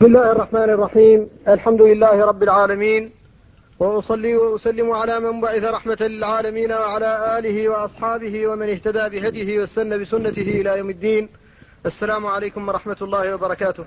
بسم الله الرحمن الرحيم. الحمد لله رب العالمين، وأصلي وأسلم على من بعث رحمة للعالمين وعلى آله وأصحابه ومن اهتدى بهديه واستنى بسنته إلى يوم الدين. السلام عليكم ورحمة الله وبركاته.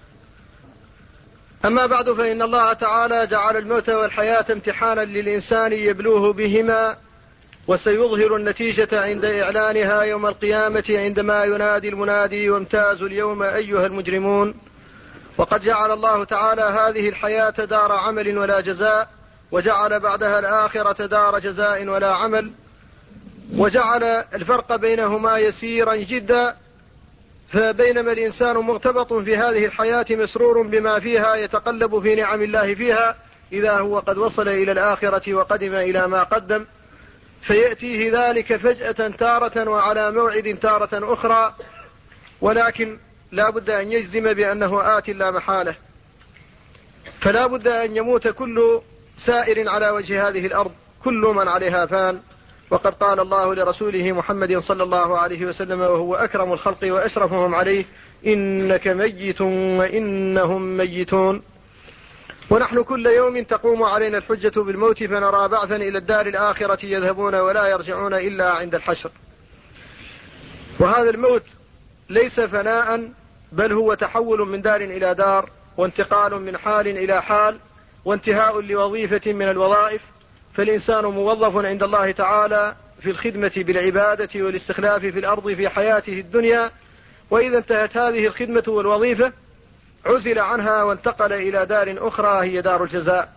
أما بعد، فإن الله تعالى جعل الموت والحياة امتحانا للإنسان يبلوه بهما، وسيظهر النتيجة عند إعلانها يوم القيامة عندما ينادي المنادي: وامتازوا اليوم أيها المجرمون. وقد جعل الله تعالى هذه الحياة دار عمل ولا جزاء، وجعل بعدها الآخرة دار جزاء ولا عمل، وجعل الفرق بينهما يسيرا جدا. فبينما الإنسان مرتبط في هذه الحياة مسرور بما فيها يتقلب في نعم الله فيها، إذا هو قد وصل إلى الآخرة وقدم إلى ما قدم، فيأتيه ذلك فجأة تارة وعلى موعد تارة أخرى، ولكن لا بد أن يجزم بأنه آت لا محالة. فلا بد أن يموت كل سائر على وجه هذه الأرض، كل من عليها فان. وقد قال الله لرسوله محمد صلى الله عليه وسلم وهو أكرم الخلق وأشرفهم عليه: إنك ميت وإنهم ميتون. ونحن كل يوم تقوم علينا الحجة بالموت، فنرى بعثا إلى الدار الآخرة يذهبون ولا يرجعون إلا عند الحشر. وهذا الموت ليس فناء، بل هو تحول من دار إلى دار، وانتقال من حال إلى حال، وانتهاء لوظيفة من الوظائف. فالإنسان موظف عند الله تعالى في الخدمة بالعبادة والاستخلاف في الأرض في حياته الدنيا، وإذا انتهت هذه الخدمة والوظيفة عزل عنها وانتقل إلى دار أخرى هي دار الجزاء.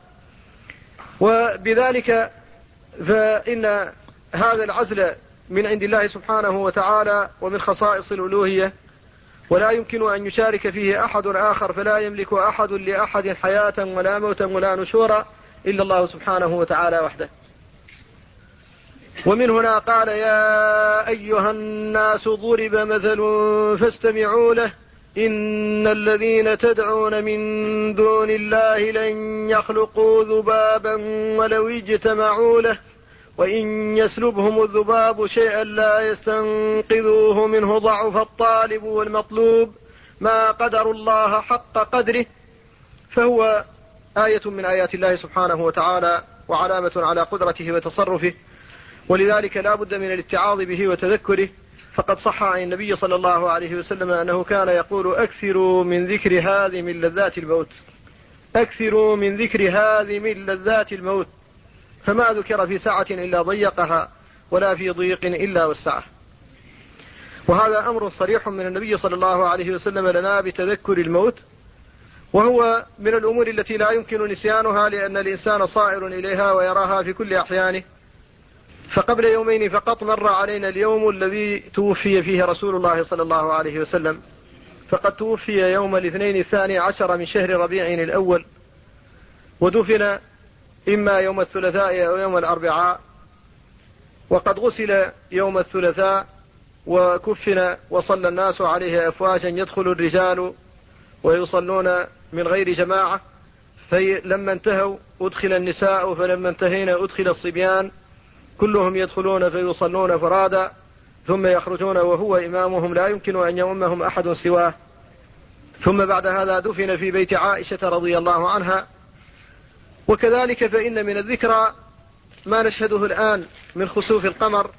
وبذلك فإن هذا العزل من عند الله سبحانه وتعالى ومن خصائص الألوهية، ولا يمكن أن يشارك فيه أحد آخر، فلا يملك أحد لأحد حياة ولا موتا ولا نشورا إلا الله سبحانه وتعالى وحده. ومن هنا قال: يا أيها الناس ضرب مثل فاستمعوا له إن الذين تدعون من دون الله لن يخلقوا ذبابا ولو اجتمعوا له وإن يسلبهم الذباب شيئا لا يستنقذوه منه ضعف الطالب والمطلوب ما قدر الله حق قدره. فهو آية من آيات الله سبحانه وتعالى، وعلامة على قدرته وتصرفه، ولذلك لا بد من الاتعاظ به وتذكره. فقد صح عن النبي صلى الله عليه وسلم أنه كان يقول: أكثروا من ذكر هذه من لذات الموت، أكثروا من ذكر هذه من لذات الموت، فما ذكر في سعة إلا ضيقها ولا في ضيق إلا وسعه. وهذا أمر صريح من النبي صلى الله عليه وسلم لنا بتذكر الموت، وهو من الأمور التي لا يمكن نسيانها، لأن الإنسان صائر إليها ويراها في كل أحيانه. فقبل يومين فقط مر علينا اليوم الذي توفي فيه رسول الله صلى الله عليه وسلم، فقد توفي يوم الاثنين 12 من شهر ربيع الأول، ودفن إما يوم الثلاثاء أو يوم الأربعاء، وقد غسل يوم الثلاثاء وكفن وصلى الناس عليه أفواجا، يدخل الرجال ويصلون من غير جماعة، فلما انتهوا أدخل النساء، فلما انتهينا أدخل الصبيان، كلهم يدخلون فيصلون فرادا ثم يخرجون وهو إمامهم لا يمكن أن يؤمهم أحد سواه. ثم بعد هذا دفن في بيت عائشة رضي الله عنها. وكذلك فإن من الذكرى ما نشهده الآن من خسوف القمر،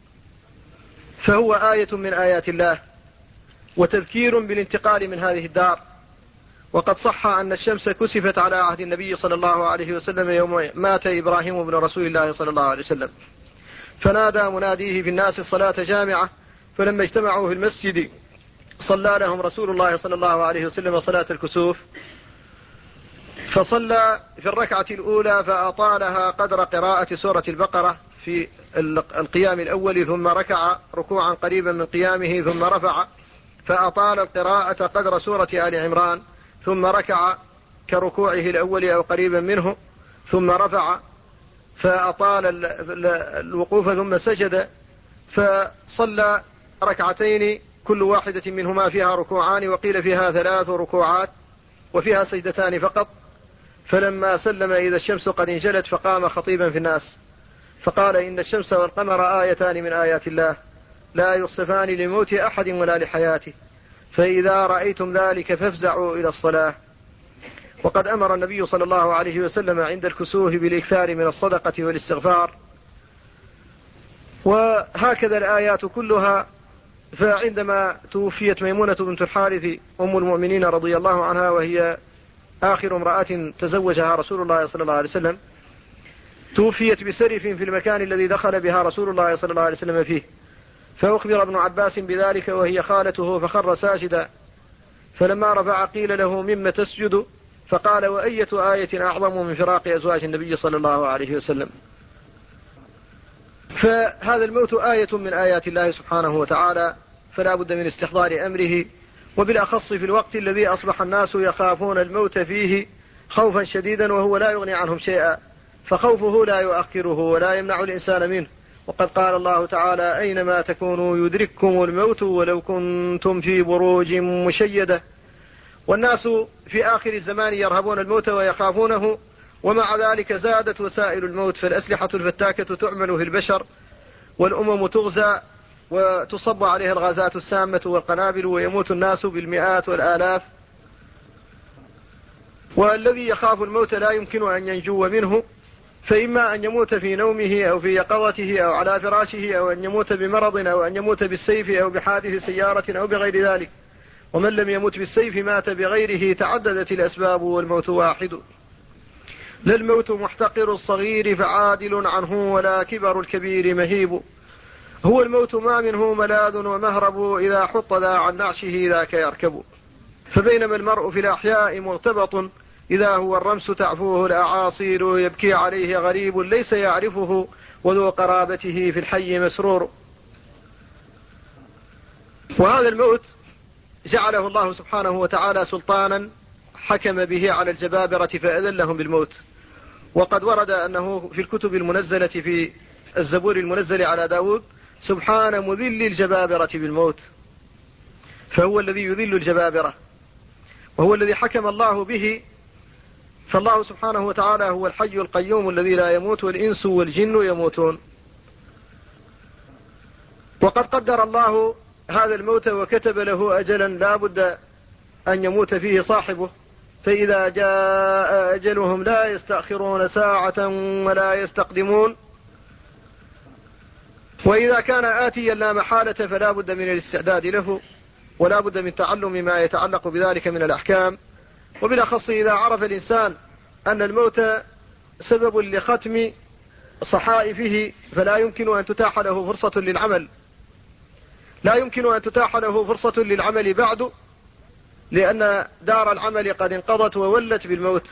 فهو آية من آيات الله وتذكير بالانتقال من هذه الدار. وقد صح أن الشمس كسفت على عهد النبي صلى الله عليه وسلم يوم مات إبراهيم بن رسول الله صلى الله عليه وسلم، فنادى مناديه في الناس الصلاة جامعة، فلما اجتمعوا في المسجد صلى لهم رسول الله صلى الله عليه وسلم صلاة الكسوف، فصلى في الركعة الأولى فأطالها قدر قراءة سورة البقرة في القيام الأول، ثم ركع ركوعا قريبا من قيامه، ثم رفع فأطال القراءة قدر سورة آل عمران، ثم ركع كركوعه الأول أو قريبا منه، ثم رفع فأطال الوقوف، ثم سجد، فصلى ركعتين كل واحدة منهما فيها ركوعان، وقيل فيها 3 ركوعات وفيها سجدتان فقط. فلما سلم إذا الشمس قد انجلت، فقام خطيبا في الناس فقال: إن الشمس والقمر آيتان من آيات الله لا يخسفان لموت أحد ولا لحياته، فإذا رأيتم ذلك فافزعوا إلى الصلاة وقد أمر النبي صلى الله عليه وسلم عند الكسوف بالإكثار من الصدقة والاستغفار. وهكذا الآيات كلها. فعندما توفيت ميمونة بنت الحارث أم المؤمنين رضي الله عنها، وهي آخر امرأة تزوجها رسول الله صلى الله عليه وسلم، توفيت بسرف في المكان الذي دخل بها رسول الله صلى الله عليه وسلم فيه، فأخبر ابن عباس بذلك وهي خالته فخر ساجدا، فلما رفع قيل له مما تسجد؟ فقال وأية آية أعظم من فراق أزواج النبي صلى الله عليه وسلم. فهذا الموت آية من آيات الله سبحانه وتعالى، فلا بد من استحضار أمره، وبالأخص في الوقت الذي أصبح الناس يخافون الموت فيه خوفا شديدا وهو لا يغني عنهم شيئا، فخوفه لا يؤخره ولا يمنع الإنسان منه. وقد قال الله تعالى أينما تكونوا يدرككم الموت ولو كنتم في بروج مشيدة. والناس في آخر الزمان يرهبون الموت ويخافونه، ومع ذلك زادت وسائل الموت، فالأسلحة الفتاكة تعمل في البشر، والأمم تغزى وتصب عليها الغازات السامة والقنابل، ويموت الناس بالمئات والآلاف. والذي يخاف الموت لا يمكن أن ينجو منه، فإما أن يموت في نومه أو في يقظته أو على فراشه، أو أن يموت بمرض، أو أن يموت بالسيف أو بحادث سيارة أو بغير ذلك. ومن لم يمت بالسيف مات بغيره، تعددت الأسباب والموت واحد. لا الموت محتقر الصغير فعادل عنه، ولا كبر الكبير مهيب. هو الموت ما منه ملاذ ومهرب، إذا حط ذا عن نعشه ذاك يركب. فبينما المرء في الأحياء مغتبط، إذا هو الرمس تعفوه الأعاصير، يبكي عليه غريب ليس يعرفه، وذو قرابته في الحي مسرور. وهذا الموت جعله الله سبحانه وتعالى سلطانا حكم به على الجبابرة فأذلهم بالموت. وقد ورد أنه في الكتب المنزلة في الزبور المنزل على داود سبحان مذل الجبابرة بالموت، فهو الذي يذل الجبابرة وهو الذي حكم الله به. فالله سبحانه وتعالى هو الحي القيوم الذي لا يموت، والإنس والجن يموتون. وقد قدر الله هذا الموت وكتب له أجلا لا بد أن يموت فيه صاحبه، فإذا جاء أجلهم لا يستأخرون ساعة ولا يستقدمون. وإذا كان آتيا لا محالة فلا بد من الاستعداد له، ولا بد من تعلم ما يتعلق بذلك من الأحكام. وبالأخص إذا عرف الإنسان أن الموت سبب لختم صحائفه، فلا يمكن أن تتاح له فرصة للعمل، لا يمكن أن تتاح له فرصة للعمل بعد، لأن دار العمل قد انقضت وولت بالموت.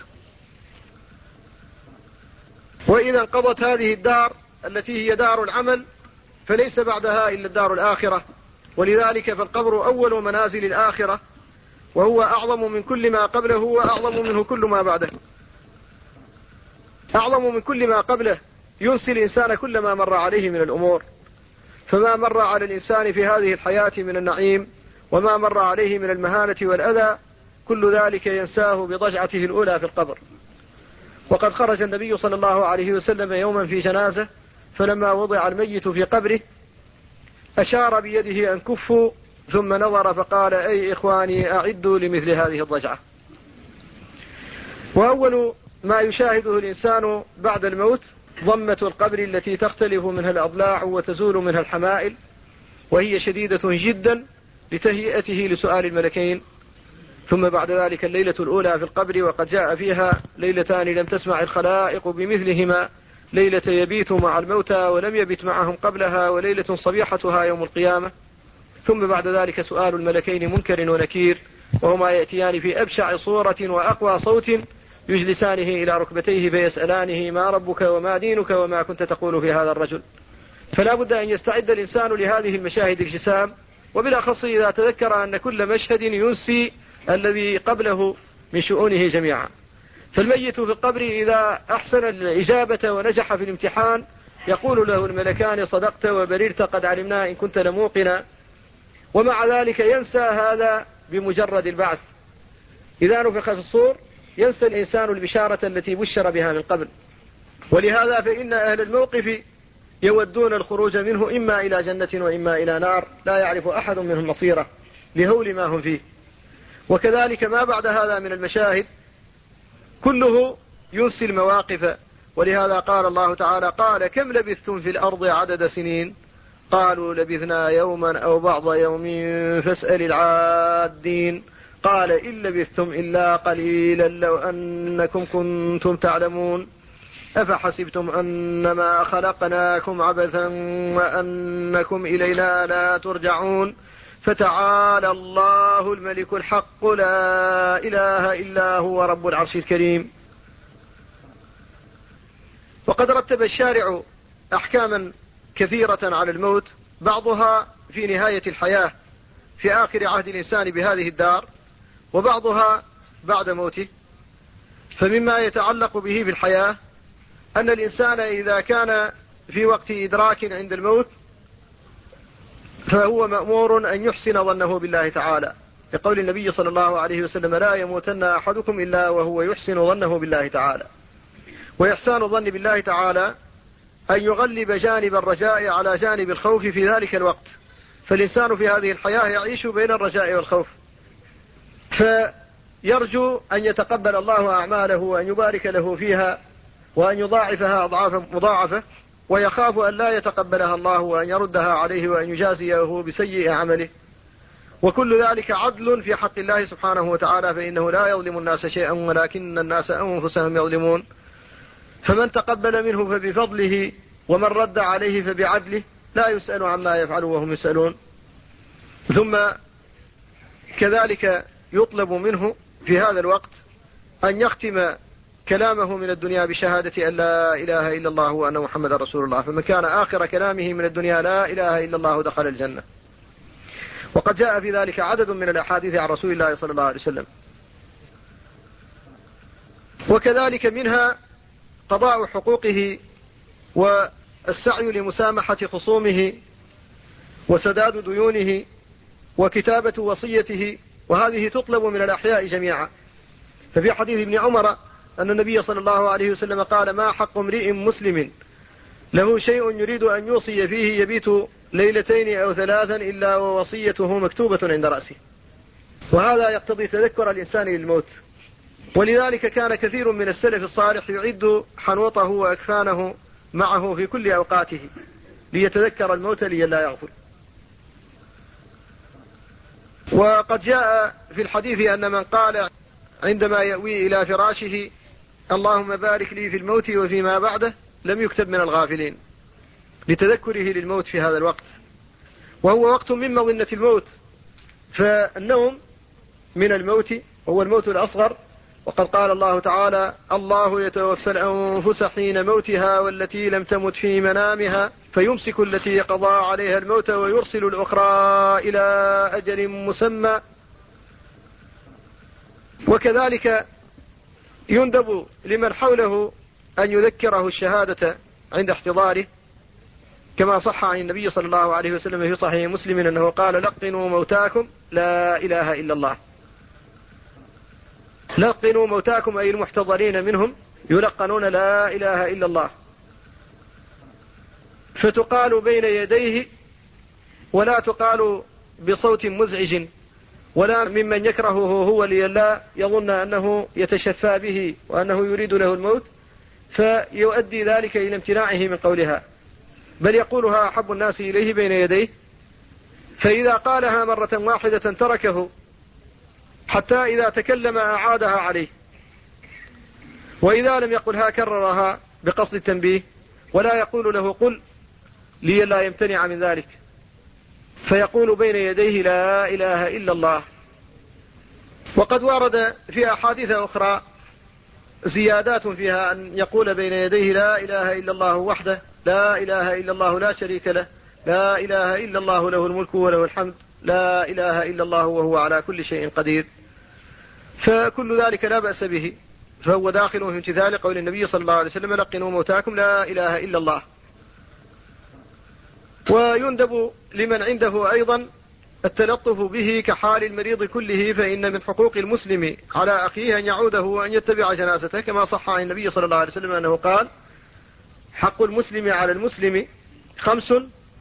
وإذا انقضت هذه الدار التي هي دار العمل فليس بعدها إلا الدار الآخرة، ولذلك فالقبر أول منازل الآخرة، وهو أعظم من كل ما قبله وأعظم منه كل ما بعده. أعظم من كل ما قبله، ينسي الإنسان كل ما مر عليه من الأمور، فما مر على الإنسان في هذه الحياة من النعيم وما مر عليه من المهانة والأذى كل ذلك ينساه بضجعته الأولى في القبر. وقد خرج النبي صلى الله عليه وسلم يوما في جنازة، فلما وضع الميت في قبره أشار بيده أن كفوا، ثم نظر فقال أي إخواني أعدوا لمثل هذه الضجعة. وأول ما يشاهده الإنسان بعد الموت ضمة القبر التي تختلف منها الأضلاع وتزول منها الحمائل، وهي شديدة جدا لتهيئته لسؤال الملكين. ثم بعد ذلك الليلة الأولى في القبر، وقد جاء فيها ليلتان لم تسمع الخلائق بمثلهما، ليلة يبيت مع الموتى ولم يبت معهم قبلها، وليلة صبيحتها يوم القيامة. ثم بعد ذلك سؤال الملكين منكر ونكير، وهما يأتيان في أبشع صورة وأقوى صوت، يجلسانه إلى ركبتيه فيسألانه ما ربك وما دينك وما كنت تقول في هذا الرجل. فلا بد أن يستعد الإنسان لهذه المشاهد الجسام، وبالأخص إذا تذكر أن كل مشهد ينسي الذي قبله من شؤونه جميعا. فالميت في القبر إذا أحسن الإجابة ونجح في الامتحان يقول له الملكان صدقت وبررت قد علمنا إن كنت لموقنا، ومع ذلك ينسى هذا بمجرد البعث. إذا نفخ في الصور ينسى الإنسان البشارة التي بشر بها من قبل. ولهذا فإن أهل الموقف يودون الخروج منه إما إلى جنة وإما إلى نار، لا يعرف أحد منهم مصيره لهول ما هم فيه. وكذلك ما بعد هذا من المشاهد كله ينسي المواقف. ولهذا قال الله تعالى: قال كم لبثتم في الأرض عدد سنين؟ قالوا لبثنا يوما أو بعض يوم فاسأل العادين. قال إن لبثتم إلا قليلا لو أنكم كنتم تعلمون. أفحسبتم أنما خلقناكم عبثا وأنكم إلينا لا ترجعون. فتعالى الله الملك الحق لا إله إلا هو رب العرش الكريم. وقد رتب الشارع أحكاما كثيرة على الموت، بعضها في نهاية الحياة في آخر عهد الإنسان بهذه الدار، وبعضها بعد موته. فمما يتعلق به في الحياة أن الإنسان إذا كان في وقت إدراك عند الموت فهو مأمور أن يحسن ظنه بالله تعالى، لقول النبي صلى الله عليه وسلم: لا يموتن أحدكم إلا وهو يحسن ظنه بالله تعالى. وإحسان الظن بالله تعالى أن يغلب جانب الرجاء على جانب الخوف في ذلك الوقت. فالإنسان في هذه الحياة يعيش بين الرجاء والخوف، فيرجو أن يتقبل الله أعماله وأن يبارك له فيها وأن يضاعفها أضعافا مضاعفة، ويخاف أن لا يتقبلها الله وأن يردها عليه وأن يجازيه بسيء عمله. وكل ذلك عدل في حق الله سبحانه وتعالى، فإنه لا يظلم الناس شيئا ولكن الناس أنفسهم يظلمون. فمن تقبل منه فبفضله، ومن رد عليه فبعدله، لا يسأل عما يفعل وهم يسألون. ثم كذلك يطلب منه في هذا الوقت أن يختم كلامه من الدنيا بشهادة أن لا إله إلا الله وأن محمد رسول الله، فمن كان آخر كلامه من الدنيا لا إله إلا الله دخل الجنة. وقد جاء في ذلك عدد من الأحاديث عن رسول الله صلى الله عليه وسلم. وكذلك منها قضاء حقوقه والسعي لمسامحة خصومه وسداد ديونه وكتابة وصيته، وهذه تطلب من الأحياء جميعا. ففي حديث ابن عمر أن النبي صلى الله عليه وسلم قال: ما حق امرئ مسلم له شيء يريد أن يوصي فيه يبيت ليلتين أو ثلاثا إلا ووصيته مكتوبة عند رأسه. وهذا يقتضي تذكر الإنسان للموت، ولذلك كان كثير من السلف الصالح يعد حنوطه وأكفانه معه في كل أوقاته ليتذكر الموت لئلا يغفل. وقد جاء في الحديث أن من قال عندما يأوي إلى فراشه: اللهم بارك لي في الموت وفيما بعده، لم يكتب من الغافلين، لتذكره للموت في هذا الوقت، وهو وقت من مظنة الموت. فالنوم من الموت هو الموت الأصغر، وقد قال الله تعالى: الله يتوفى الأنفس حين موتها والتي لم تمت في منامها فيمسك التي قضى عليها الموت ويرسل الأخرى إلى أجل مسمى. وكذلك يندب لمن حوله أن يذكره الشهادة عند احتضاره، كما صح عن النبي صلى الله عليه وسلم في صحيح مسلم أنه قال: لقنوا موتاكم لا إله إلا الله. لقنوا موتاكم أي المحتضرين منهم يلقنون لا إله إلا الله، فتقال بين يديه ولا تقال بصوت مزعج ولا ممن يكرهه هو لئلا يظن أنه يتشفى به وأنه يريد له الموت فيؤدي ذلك إلى امتناعه من قولها، بل يقولها أحب الناس إليه بين يديه. فإذا قالها مرة واحدة تركه حتى إذا تكلم أعادها عليه، وإذا لم يقلها كررها بقصد التنبيه، ولا يقول له قل لئلا يمتنع من ذلك، فيقول بين يديه لا إله إلا الله. وقد ورد في أحاديث أخرى زيادات فيها أن يقول بين يديه لا إله إلا الله وحده، لا إله إلا الله لا شريك له، لا إله إلا الله له الملك وله الحمد، لا إله إلا الله وهو على كل شيء قدير. فكل ذلك لا بأس به، فهو داخل في امتثال قول النبي صلى الله عليه وسلم: لقنوا موتاكم لا إله إلا الله. ويندب لمن عنده أيضا التلطف به كحال المريض كله، فإن من حقوق المسلم على أخيه أن يعوده وأن يتبع جنازته، كما صح عن النبي صلى الله عليه وسلم أنه قال: حق المسلم على المسلم 5: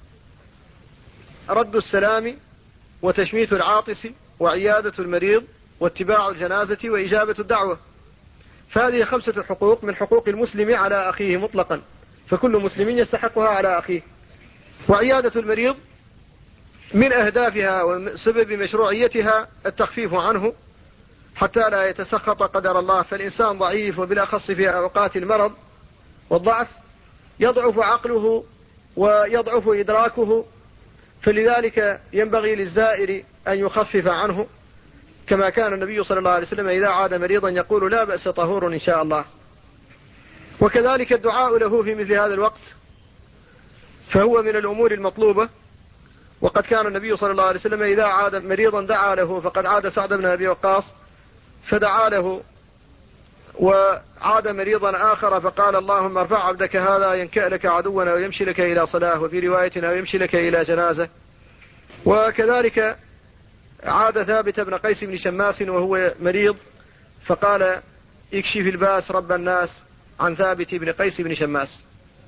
رد السلام وتشميت العاطس وعيادة المريض واتباع الجنازة وإجابة الدعوة. فهذه 5 حقوق من حقوق المسلم على أخيه مطلقا، فكل مسلم يستحقها على أخيه. وعيادة المريض من أهدافها وسبب مشروعيتها التخفيف عنه حتى لا يتسخط قدر الله. فالإنسان ضعيف، وبالأخص في أوقات المرض والضعف يضعف عقله ويضعف إدراكه، فلذلك ينبغي للزائر أن يخفف عنه، كما كان النبي صلى الله عليه وسلم إذا عاد مريضا يقول لا بأس طهور إن شاء الله. وكذلك الدعاء له في مثل هذا الوقت فهو من الأمور المطلوبة، وقد كان النبي صلى الله عليه وسلم إذا عاد مريضا دعا له، فقد عاد سعد بن أبي وقاص فدعا له، وعاد مريضا آخر فقال اللهم ارفع عبدك هذا ينكأ لك عدونا ويمشي لك إلى صلاة، وفي روايتنا ويمشي لك إلى جنازة. وكذلك عاد ثابت بن قيس بن شماس وهو مريض فقال اكشف الباس رب الناس عن ثابت بن قيس بن شماس.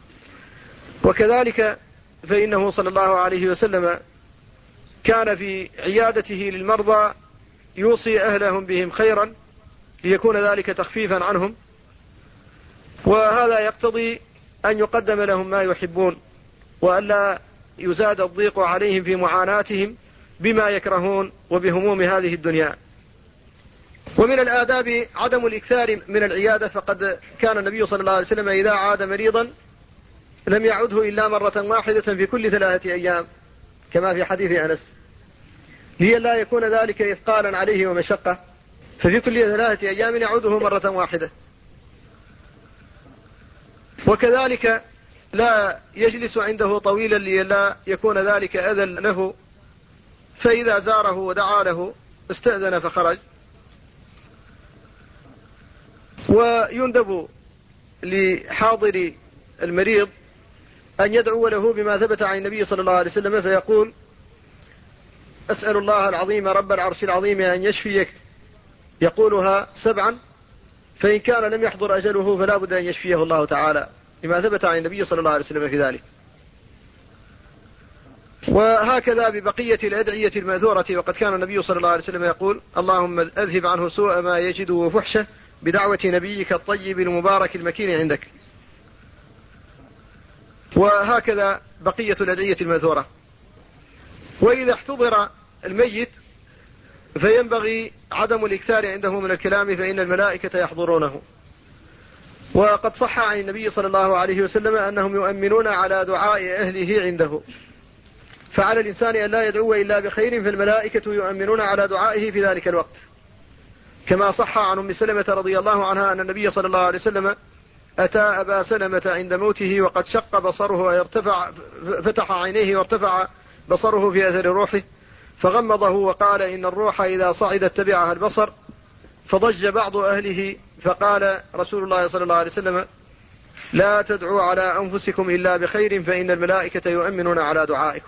وكذلك فإنه صلى الله عليه وسلم كان في عيادته للمرضى يوصي أهلهم بهم خيرا ليكون ذلك تخفيفا عنهم، وهذا يقتضي أن يقدم لهم ما يحبون، وألا يزاد الضيق عليهم في معاناتهم بما يكرهون وبهموم هذه الدنيا. ومن الآداب عدم الإكثار من العيادة، فقد كان النبي صلى الله عليه وسلم إذا عاد مريضا لم يعده إلا مرة واحدة في كل 3 أيام كما في حديث أنس، لئلا يكون ذلك إثقالا عليه ومشقة، ففي كل 3 أيام يعوده مرة واحدة. وكذلك لا يجلس عنده طويلا لئلا يكون ذلك أذى له، فإذا زاره ودعا له استأذن فخرج. ويندب لحاضر المريض أن يدعو له بما ثبت عن النبي صلى الله عليه وسلم، فيقول أسأل الله العظيم رب العرش العظيم أن يشفيك، يقولها 7، فإن كان لم يحضر أجله فلا بد أن يشفيه الله تعالى، لما ثبت عن النبي صلى الله عليه وسلم في ذلك. وهكذا ببقية الأدعية المأثورة، وقد كان النبي صلى الله عليه وسلم يقول اللهم أذهب عنه سوء ما يجد وفحشه بدعوة نبيك الطيب المبارك المكين عندك. وهكذا بقية الأدعية المأثورة. وإذا احتضر الميت فينبغي عدم الإكثار عنده من الكلام، فإن الملائكة يحضرونه. وقد صح عن النبي صلى الله عليه وسلم أنهم يؤمنون على دعاء أهله عنده، فعلى الإنسان أن لا يدعو إلا بخير، فالملائكة يؤمنون على دعائه في ذلك الوقت، كما صح عن أم سلمة رضي الله عنها أن النبي صلى الله عليه وسلم أتى أبا سلمة عند موته وقد شق بصره وارتفع، فتح عينيه وارتفع بصره في أثر روحه، فغمضه وقال إن الروح إذا صعدت تبعها البصر، فضج بعض أهله، فقال رسول الله صلى الله عليه وسلم لا تدعوا على أنفسكم إلا بخير، فإن الملائكة يؤمنون على دعائكم.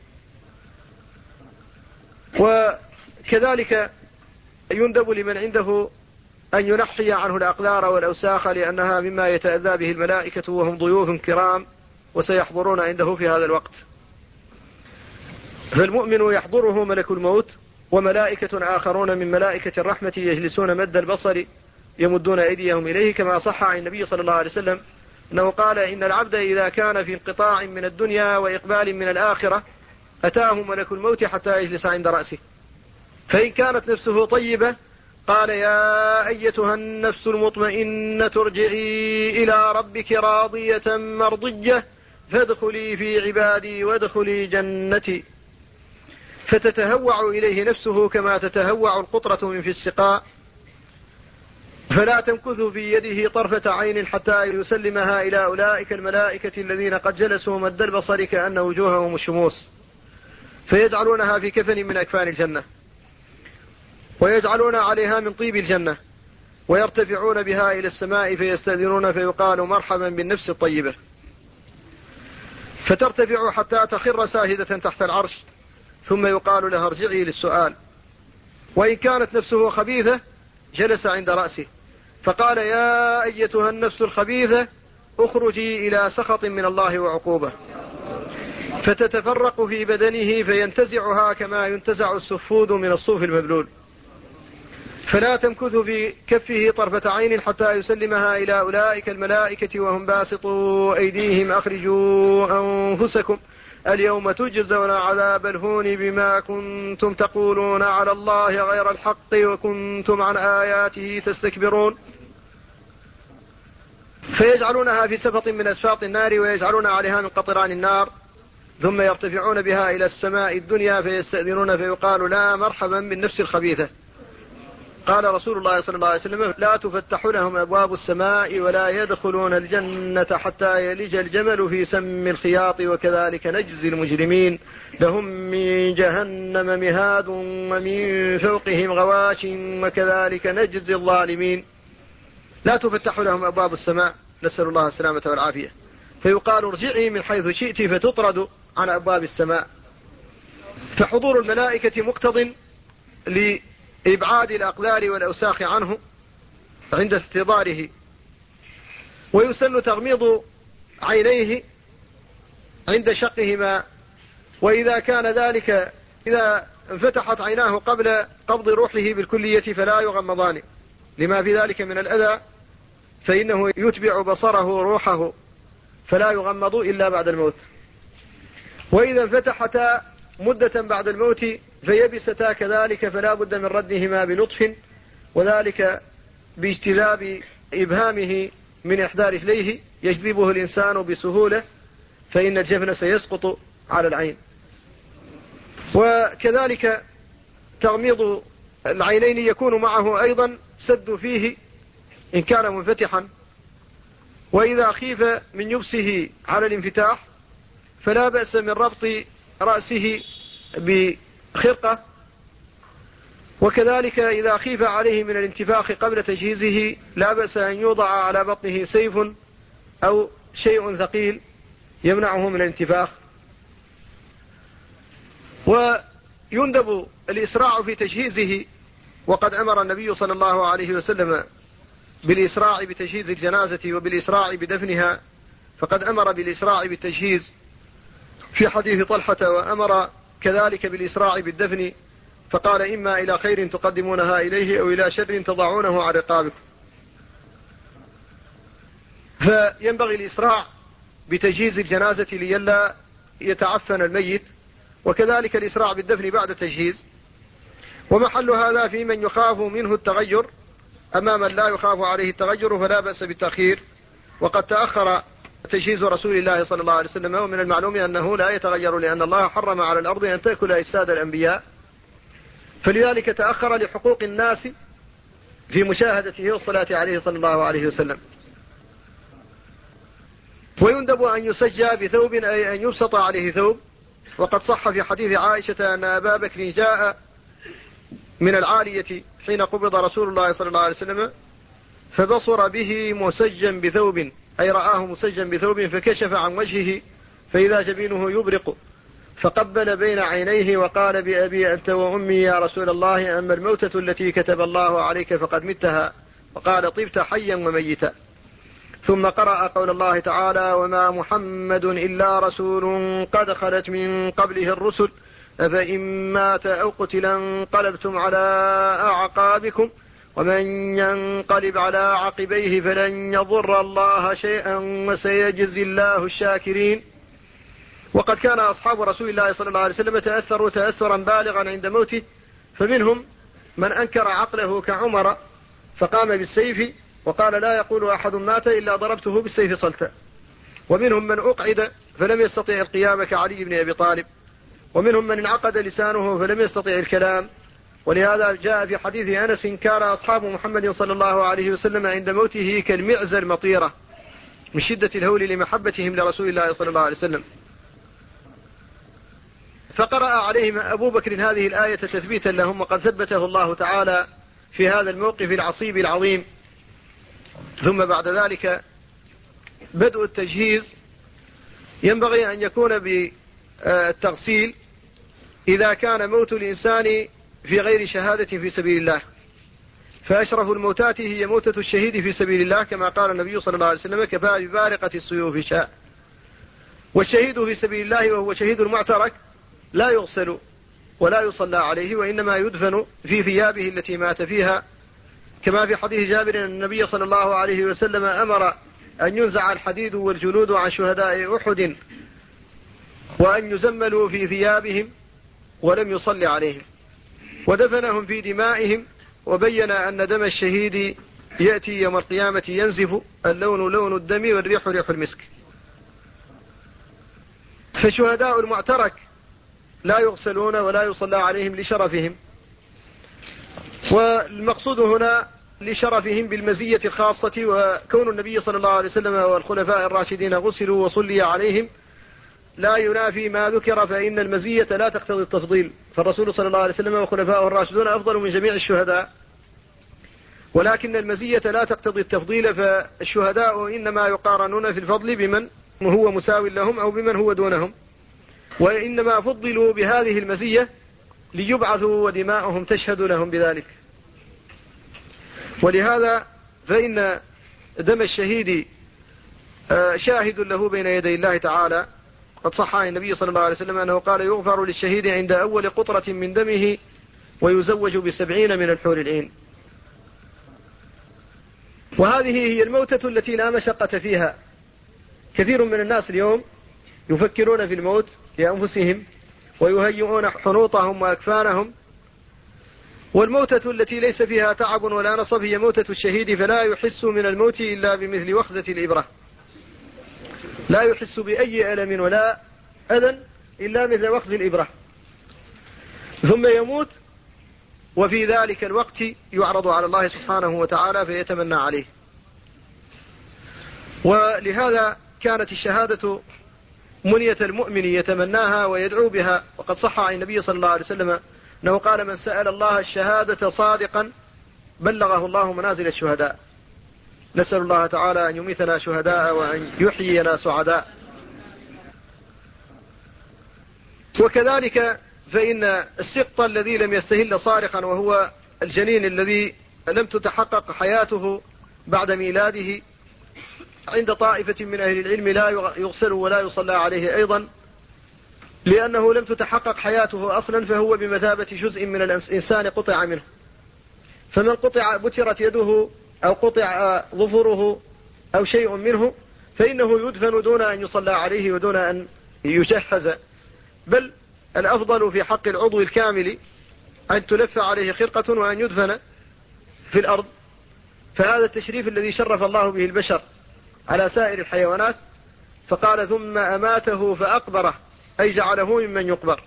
وكذلك يندب لمن عنده أن ينحي عنه الأقدار والأوساخ، لأنها مما يتأذى به الملائكة وهم ضيوف كرام وسيحضرون عنده في هذا الوقت. فالمؤمن يحضره ملك الموت وملائكة آخرون من ملائكة الرحمة يجلسون مد البصر يمدون أيديهم إليه، كما صح عن النبي صلى الله عليه وسلم أنه قال إن العبد إذا كان في انقطاع من الدنيا وإقبال من الآخرة أتاه ملك الموت حتى يجلس عند رأسه، فإن كانت نفسه طيبة قال يا أيتها النفس المطمئنة ارجعي إلى ربك راضية مرضية فادخلي في عبادي وادخلي جنتي، فتتهوع إليه نفسه كما تتهوع القطرة من في السقاء، فلا تمكث في يده طرفة عين حتى يسلمها إلى أولئك الملائكة الذين قد جلسوا مد البصر كأن وجوههم الشموس، فيجعلونها في كفن من أكفان الجنة، ويجعلون عليها من طيب الجنة، ويرتفعون بها إلى السماء فيستأذنون فيقال مرحبا بالنفس الطيبة، فترتفع حتى تخر ساجدة تحت العرش، ثم يقال لها ارجعي للسؤال. وإن كانت نفسه خبيثة جلس عند رأسه فقال يا أيتها النفس الخبيثة اخرجي إلى سخط من الله وعقوبة، فتتفرق في بدنه فينتزعها كما ينتزع السفود من الصوف المبلول، فلا تمكث في كفه طرفة عين حتى يسلمها إلى أولئك الملائكة وهم باسطوا أيديهم أخرجوا أنفسكم اليوم تجزون عذاب الهون بما كنتم تقولون على الله غير الحق وكنتم عن آياته تستكبرون. فيجعلونها في سفط من أسفاط النار ويجعلون عليها من قطران النار، ثم يرتفعون بها إلى السماء الدنيا فيستأذنون فيقال لا مرحبا بالنفس الخبيثة. قال رسول الله صلى الله عليه وسلم لا تفتح لهم أبواب السماء ولا يدخلون الجنة حتى يلج الجمل في سم الخياط وكذلك نجزي المجرمين لهم من جهنم مهاد ومن فوقهم غواش وكذلك نجزي الظالمين. لا تفتح لهم أبواب السماء، نسأل الله السلامة والعافية، فيقال ارجعي من حيث شئت فتطرد عن أبواب السماء. فحضور الملائكة مقتض لإبعاد الأقدار والأوساخ عنه عند استحضاره، ويسن تغميض عينيه عند شقهما، وإذا كان ذلك إذا انفتحت عيناه قبل قبض روحه بالكلية فلا يغمضان لما في ذلك من الأذى، فإنه يتبع بصره روحه فلا يغمض إلا بعد الموت. وإذا انفتحتا مدة بعد الموت فيبستا كذلك فلا بد من ردهما بلطف، وذلك باجتذاب إبهامه من إحدى رجليه يجذبه الإنسان بسهولة، فإن الجفن سيسقط على العين. وكذلك تغميض العينين يكون معه أيضا سد فيه إن كان منفتحا، وإذا خيف من يبسه على الانفتاح فلا بأس من ربط رأسه بخرقة، وكذلك إذا خيف عليه من الانتفاخ قبل تجهيزه لا بأس أن يوضع على بطنه سيف أو شيء ثقيل يمنعه من الانتفاخ. ويندب الإسراع في تجهيزه، وقد أمر النبي صلى الله عليه وسلم بالإسراع بتجهيز الجنازة وبالإسراع بدفنها، فقد أمر بالإسراع بالتجهيز في حديث طلحة، وأمر كذلك بالإسراع بالدفن، فقال إما إلى خير تقدمونها إليه أو إلى شر تضعونه على رقابكم. فينبغي الإسراع بتجهيز الجنازة لئلا يتعفن الميت، وكذلك الإسراع بالدفن بعد تجهيز. ومحل هذا في من يخاف منه التغير، أما من لا يخاف عليه التغير فلا بأس بالتأخير، وقد تأخر تجهيز رسول الله صلى الله عليه وسلم، ومن المعلوم أنه لا يتغير لأن الله حرم على الأرض أن تأكل أجساد الأنبياء، فلذلك تأخر لحقوق الناس في مشاهدته والصلاة عليه صلى الله عليه وسلم. ويندب أن يسجى بثوب أي أن يبسط عليه ثوب، وقد صح في حديث عائشة أن أبا بكر جاء من العالية حين قبض رسول الله صلى الله عليه وسلم فبصر به مسجا بثوب، أي رآه مسجا بثوب فكشف عن وجهه فإذا جبينه يبرق، فقبل بين عينيه وقال بأبي أنت وأمي يا رسول الله، أما الموتة التي كتب الله عليك فقد متها، وقال طبت حيا وميتا. ثم قرأ قول الله تعالى وما محمد إلا رسول قد خلت من قبله الرسل أفإن مات أو قتل انقلبتم على أعقابكم ومن ينقلب على عقبيه فلن يضر الله شيئا وسيجزي الله الشاكرين. وقد كان أصحاب رسول الله صلى الله عليه وسلم تأثروا تأثرا بالغا عند موته، فمنهم من أنكر عقله كعمر فقام بالسيف وقال لا يقول أحد مات إلا ضربته بالسيف صلتا، ومنهم من أقعد فلم يستطع القيام كعلي بن أبي طالب، ومنهم من انعقد لسانه فلم يستطع الكلام. ولهذا جاء في حديث أنس كان أصحاب محمد صلى الله عليه وسلم عند موته كالمعز المطيرة من شدة الهول لمحبتهم لرسول الله صلى الله عليه وسلم. فقرأ عليهم أبو بكر هذه الآية تثبيتا لهم، وقد ثبته الله تعالى في هذا الموقف العصيب العظيم. ثم بعد ذلك بدء التجهيز ينبغي أن يكون بالتغسيل إذا كان موت الإنسان في غير شهادة في سبيل الله، فأشرف الموتات هي موتة الشهيد في سبيل الله، كما قال النبي صلى الله عليه وسلم كفى ببارقة السيوف شاء. والشهيد في سبيل الله وهو شهيد المعترك لا يغسل ولا يصلى عليه، وإنما يدفن في ثيابه التي مات فيها كما في حديث جابر أن النبي صلى الله عليه وسلم أمر أن ينزع الحديد والجلود عن شهداء أحد وأن يزملوا في ثيابهم ولم يصلي عليهم ودفنهم في دمائهم، وبين أن دم الشهيد يأتي يوم القيامة ينزف، اللون لون الدم والريح ريح المسك. فشهداء المعترك لا يغسلون ولا يصلى عليهم لشرفهم، والمقصود هنا لشرفهم بالمزية الخاصة، وكون النبي صلى الله عليه وسلم والخلفاء الراشدين غسلوا وصلي عليهم لا ينافي ما ذكر، فإن المزية لا تقتضي التفضيل، فالرسول صلى الله عليه وسلم وخلفاءه الراشدون أفضل من جميع الشهداء، ولكن المزية لا تقتضي التفضيل، فالشهداء إنما يقارنون في الفضل بمن هو مساو لهم أو بمن هو دونهم، وإنما فضلوا بهذه المزية ليبعثوا ودماؤهم تشهد لهم بذلك. ولهذا فإن دم الشهيد شاهد له بين يدي الله تعالى. قد صح عن النبي صلى الله عليه وسلم أنه قال: يغفر للشهيد عند أول قطرة من دمه ويزوج ب70 من الحور العين. وهذه هي الموتة التي لا مشقة فيها. كثير من الناس اليوم يفكرون في الموت لأنفسهم ويهيئون حنوطهم وأكفانهم، والموتة التي ليس فيها تعب ولا نصب هي موتة الشهيد، فلا يحس من الموت إلا بمثل وخزة الإبرة، لا يحس بأي ألم ولا أذى إلا مثل وخز الإبرة، ثم يموت، وفي ذلك الوقت يعرض على الله سبحانه وتعالى فيتمنى عليه. ولهذا كانت الشهادة منية المؤمن يتمناها ويدعو بها، وقد صح عن النبي صلى الله عليه وسلم أنه قال: من سأل الله الشهادة صادقا بلغه الله منازل الشهداء. نسأل الله تعالى أن يميتنا شهداء وأن يحيينا سعداء. وكذلك فإن السقط الذي لم يستهل صارخا، وهو الجنين الذي لم تتحقق حياته بعد ميلاده، عند طائفة من أهل العلم لا يغسل ولا يصلى عليه أيضا، لأنه لم تتحقق حياته أصلا، فهو بمثابة جزء من الإنسان قطع منه، فمن قطع بترت يده أو قطع ظفره أو شيء منه فإنه يدفن دون أن يصلى عليه ودون أن يجهز، بل الأفضل في حق العضو الكامل أن تلف عليه خرقة وأن يدفن في الأرض. فهذا التشريف الذي شرف الله به البشر على سائر الحيوانات، فقال: ثم أماته فأقبره، أي جعله ممن يقبر.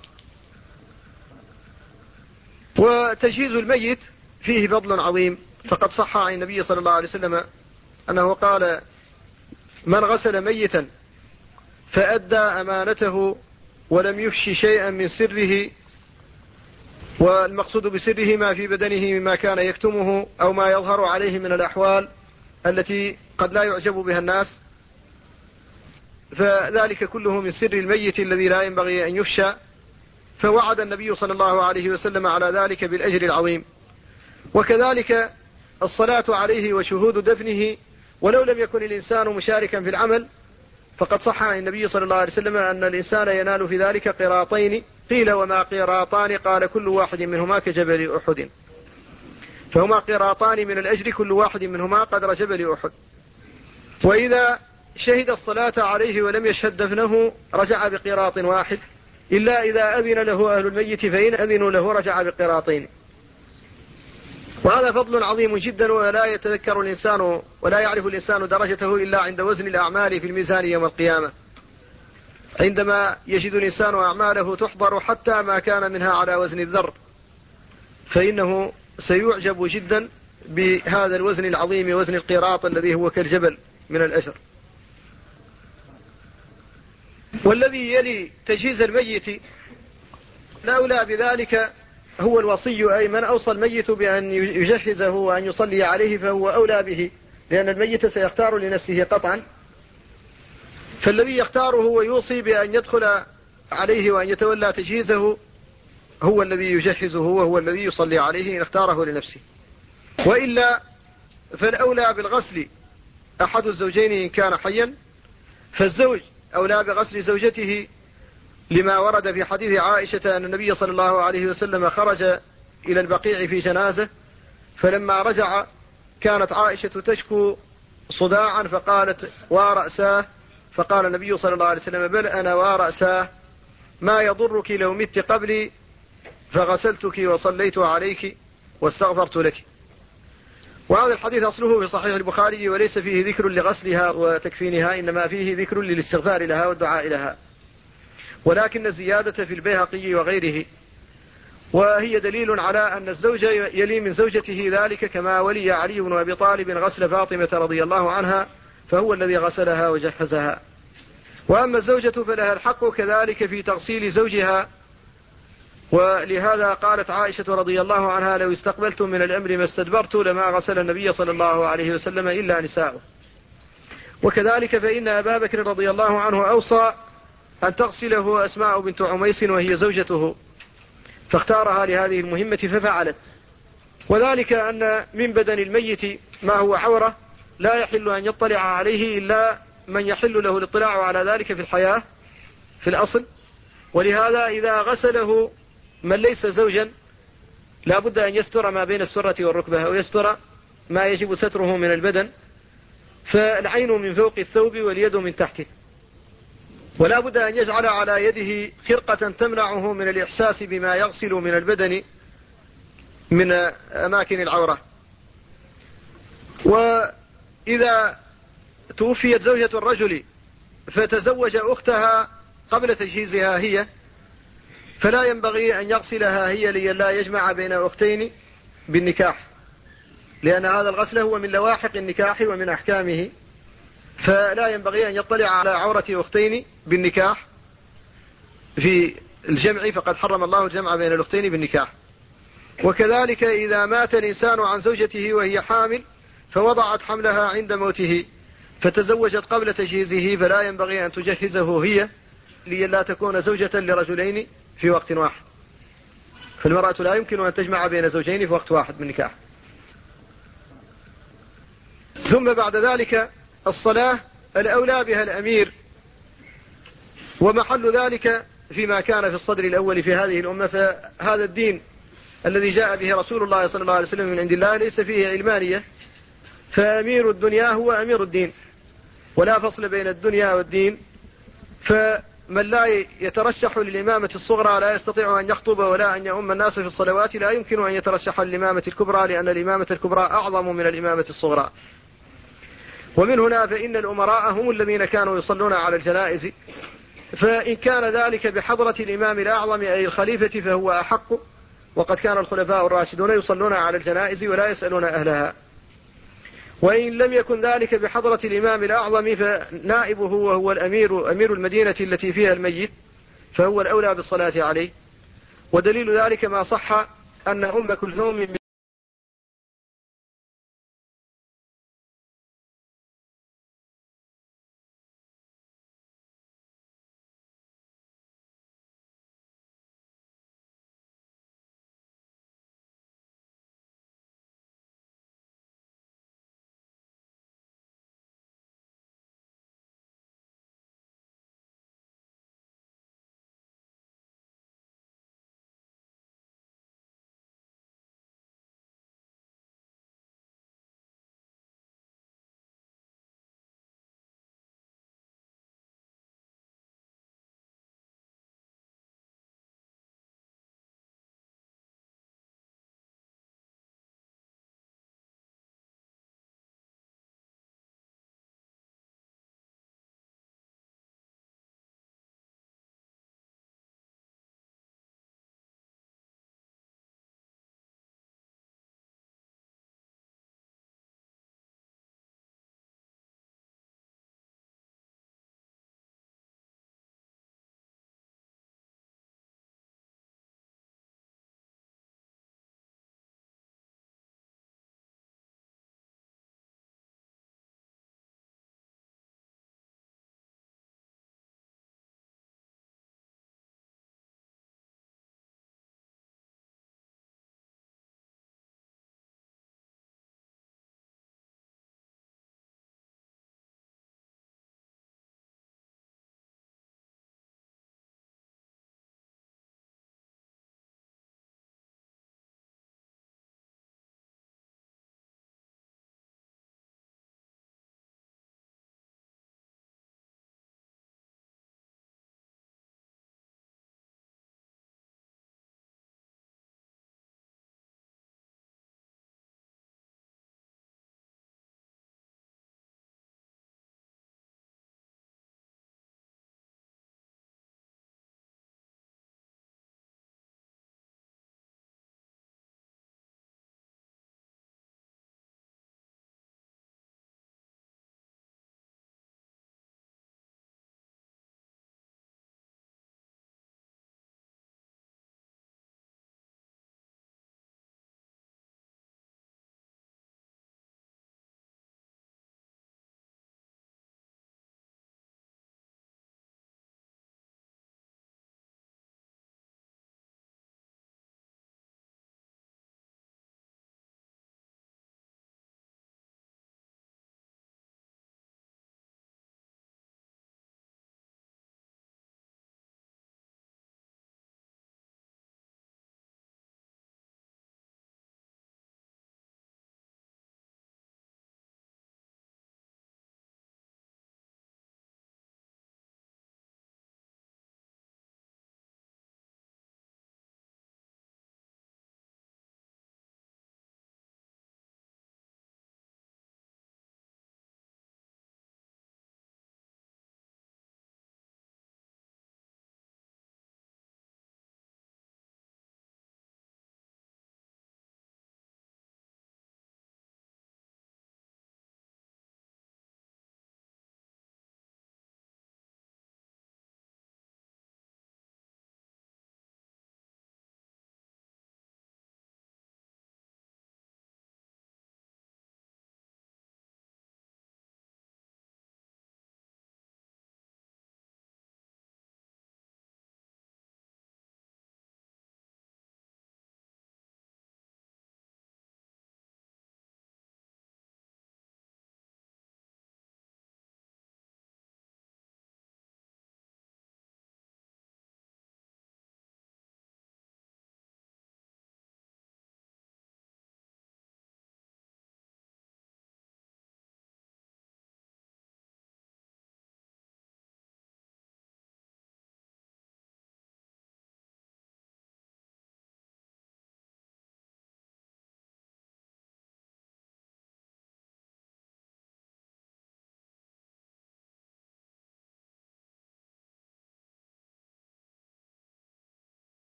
وتجهيز الميت فيه فضل عظيم، فقد صح عن النبي صلى الله عليه وسلم أنه قال: من غسل ميتا فأدى أمانته ولم يفش شيئا من سره، والمقصود بسره ما في بدنه مما كان يكتمه أو ما يظهر عليه من الأحوال التي قد لا يعجب بها الناس، فذلك كله من سر الميت الذي لا ينبغي أن يفشى، فوعد النبي صلى الله عليه وسلم على ذلك بالأجر العظيم. وكذلك الصلاة عليه وشهود دفنه، ولو لم يكن الإنسان مشاركا في العمل، فقد صح عن النبي صلى الله عليه وسلم أن الإنسان ينال في ذلك قراطين. قيل: وما قراطان؟ قال: كل واحد منهما كجبل أحد، فهما قراطان من الأجر، كل واحد منهما قدر جبل أحد. وإذا شهد الصلاة عليه ولم يشهد دفنه رجع بقراط واحد، إلا إذا أذن له أهل الميت، فإن أذنوا له رجع بقراطين. وهذا فضل عظيم جدا، ولا يتذكر الإنسان ولا يعرف الإنسان درجته إلا عند وزن الأعمال في الميزان يوم القيامة، عندما يجد الإنسان أعماله تحضر حتى ما كان منها على وزن الذر، فإنه سيعجب جدا بهذا الوزن العظيم، وزن القراط الذي هو كالجبل من الأجر. والذي يلي تجهيز الميت الأولى بذلك هو الوصي، أي من أوصى الميت بأن يجهزه وأن يصلي عليه فهو أولى به، لأن الميت سيختار لنفسه قطعا، فالذي يختاره ويوصي بأن يدخل عليه وأن يتولى تجهيزه هو الذي يجهزه وهو الذي يصلي عليه إن اختاره لنفسه. وإلا فالأولى بالغسل أحد الزوجين إن كان حيا، فالزوج أولى بغسل زوجته، لما ورد في حديث عائشة أن النبي صلى الله عليه وسلم خرج إلى البقيع في جنازة، فلما رجع كانت عائشة تشكو صداعا فقالت ورأساه، فقال النبي صلى الله عليه وسلم بل أنا ورأساه، ما يضرك لو مت قبلي فغسلتك وصليت عليك واستغفرت لك. وهذا الحديث أصله في صحيح البخاري، وليس فيه ذكر لغسلها وتكفينها، إنما فيه ذكر للاستغفار لها والدعاء لها، ولكن الزيادة في البيهقي وغيره، وهي دليل على أن الزوج يلي من زوجته ذلك، كما ولي علي بن أبي طالب غسل فاطمة رضي الله عنها فهو الذي غسلها وجهزها. وأما الزوجة فلها الحق كذلك في تغسيل زوجها، ولهذا قالت عائشة رضي الله عنها لو استقبلت من الأمر ما استدبرت لما غسل النبي صلى الله عليه وسلم إلا نساؤه. وكذلك فإن أبا بكر رضي الله عنه أوصى أن تغسله أسماء بنت عميس وهي زوجته، فاختارها لهذه المهمة ففعلت. وذلك أن من بدن الميت ما هو عورة لا يحل أن يطلع عليه إلا من يحل له الاطلاع على ذلك في الحياة في الأصل، ولهذا إذا غسله من ليس زوجا لا بد أن يستر ما بين السرة والركبة، أو يستر ما يجب ستره من البدن، فالعين من فوق الثوب واليد من تحته، ولا بد أن يجعل على يده خرقة تمنعه من الإحساس بما يغسل من البدن من أماكن العورة. وإذا توفيت زوجة الرجل فتزوج أختها قبل تجهيزها هي، فلا ينبغي أن يغسلها هي لئلا يجمع بين أختين بالنكاح، لأن هذا الغسل هو من لواحق النكاح ومن أحكامه، فلا ينبغي أن يطلع على عورة أختين بالنكاح في الجمع، فقد حرم الله الجمع بين الأختين بالنكاح. وكذلك إذا مات الإنسان عن زوجته وهي حامل فوضعت حملها عند موته فتزوجت قبل تجهيزه، فلا ينبغي أن تجهزه هي لئلا تكون زوجة لرجلين في وقت واحد، فالمرأة لا يمكن أن تجمع بين زوجين في وقت واحد بالنكاح. ثم بعد ذلك الصلاة الأولى بها الأمير، ومحل ذلك فيما كان في الصدر الأول في هذه الأمة، فهذا الدين الذي جاء به رسول الله صلى الله عليه وسلم من عند الله ليس فيه علمانية، فأمير الدنيا هو أمير الدين، ولا فصل بين الدنيا والدين. فمن لا يترشح للإمامة الصغرى لا يستطيع أن يخطب ولا أن يؤم الناس في الصلوات لا يمكن أن يترشح للإمامة الكبرى، لأن الإمامة الكبرى أعظم من الإمامة الصغرى. ومن هنا فإن الأمراء هم الذين كانوا يصلون على الجنائز، فإن كان ذلك بحضرة الإمام الأعظم أي الخليفة فهو أحق، وقد كان الخلفاء الراشدون يصلون على الجنائز ولا يسألون أهلها. وإن لم يكن ذلك بحضرة الإمام الأعظم فنائبه وهو الأمير أمير المدينة التي فيها الميت فهو الأولى بالصلاة عليه. ودليل ذلك ما صح أن أم كلثوم